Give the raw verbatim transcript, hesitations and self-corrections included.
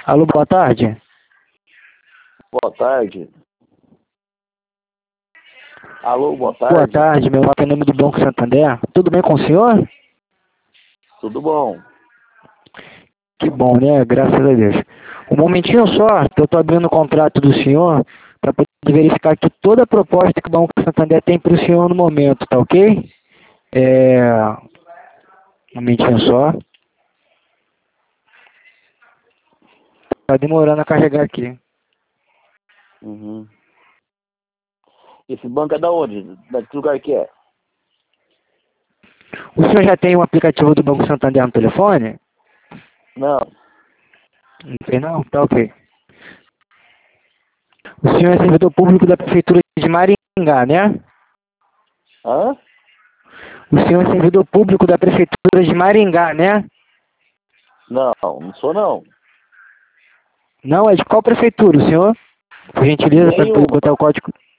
Alô, boa tarde. Boa tarde. Alô, boa tarde. Boa tarde, meu nome é nome do Banco Santander. Tudo bem com o senhor? Tudo bom? Que bom, né? Graças a Deus. Um momentinho só, que eu estou abrindo o contrato do senhor para poder verificar que toda a proposta que o Banco Santander tem para o senhor no momento, tá ok? É... Um momentinho só. Tá demorando a carregar aqui. Uhum. Esse banco é da onde? Da que lugar que é? O senhor já tem um aplicativo do Banco Santander no telefone? Não. Não tem não? Tá ok. O senhor é servidor público da Prefeitura de Maringá, né? Hã? O senhor é servidor público da Prefeitura de Maringá, né? Não, não sou não. Não, é de qual prefeitura, o senhor? Por gentileza, para poder Nenhuma. botar o código.